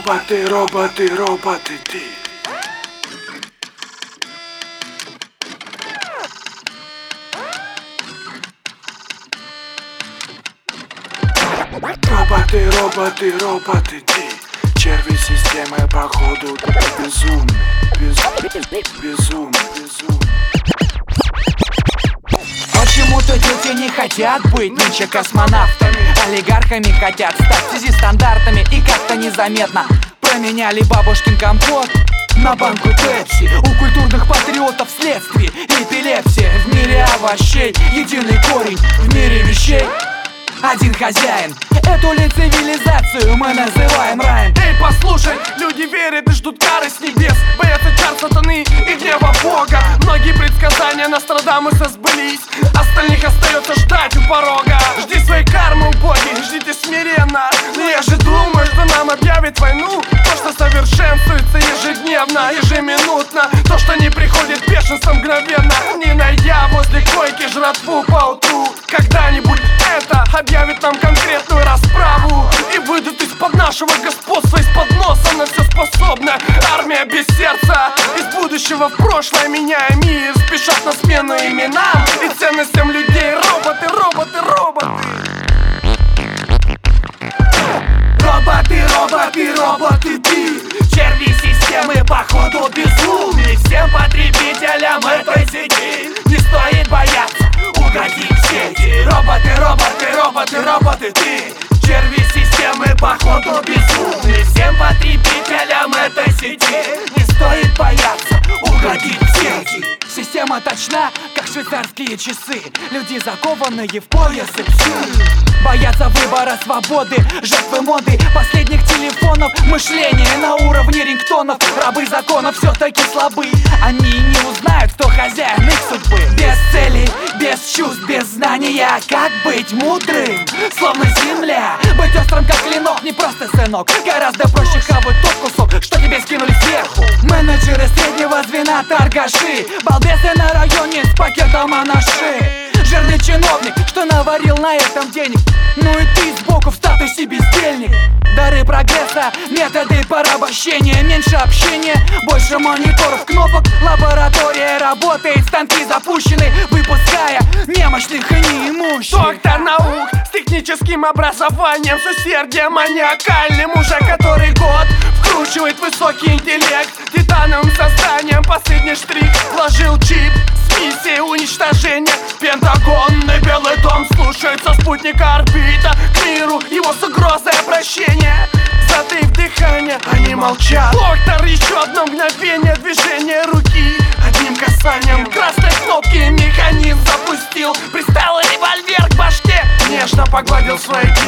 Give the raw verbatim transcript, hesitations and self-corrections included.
Роботы, роботы, роботы, ты. Роботы, роботы, роботы, ты. Черви системы походу безумны, безумны, безумны, безумны. Почему-то дети не хотят быть нынче космонавтами. Олигархами хотят стать в связи стандартами. И как-то незаметно променяли бабушкин компот на банку пепси. У культурных патриотов следствие эпилепсия. В мире овощей единый корень, в мире вещей один хозяин. Эту ли цивилизацию мы называем раем? Эй, послушай, люди верят и ждут кары с небес, боятся чар сатаны и гнева Бога. Многие предсказания Нострадамуса сбылись, остальных остается ждать у порога. Жди своей кармы, боги, ждите смиренно. Но я же думаю, что нам объявит войну то, что совершенствуется ежедневно, ежеминутно. То, что не приходит бешенство мгновенно, не найдя возле койки жратву поутру. Когда-нибудь это объявит нам конкретную расправу и выйдут из-под нашего господства, из-под носа на все способна армия без сердца. Из будущего в прошлое, меняя мир, спешат на смену именам и ценностям людей. Роботы, роботы, роботы. Роботы, роботы, роботы, ты. Черви системы походу безумны. Всем потребителям этой сети не стоит бояться угодить в сети. Роботы, роботы, роботы, роботы, ты. Черви системы походу безумны. Всем потребителям этой сети не стоит бояться угодить в сети. Система точна, как швейцарские часы. Люди закованные в поясы псы. Боятся выбора свободы, жертвы моды, последних телефонов. Мышление на уровне рингтонов. Рабы законов все-таки слабы. Они не узнают, кто хозяин их судьбы. Без цели, без чувств, без знания. Как быть мудрым, словно земля. Быть острым, как клинок, не просто сынок. Гораздо проще хавать тот кусок, что тебе скинули сверху. Менеджеры среднего звена, торгаши, балбесы на районе с пакетом анаши. Жирный чиновник, что наварил на этом денег. Ну и ты сбоку в статусе бездельник. Дары прогресса, методы порабощения. Меньше общения, больше мониторов, кнопок. Лаборатория работает, станки запущены, выпуская немощных и неимущих. Доктор наук с техническим образованием, с усердием маниакальным, уже который год вкручивает высокий интеллект. Титановым созданием последний штрих вложил чип с миссией уничтожения. Пентагонный Белый дом слушается спутника орбита к миру, его с угрозой обращения. Затаив дыхание, они молчат. Доктор, еще одно мгновение движения руки, одним касанием красной кнопки механизм запустил. Приставил револьвер к башке, нежно погладил свои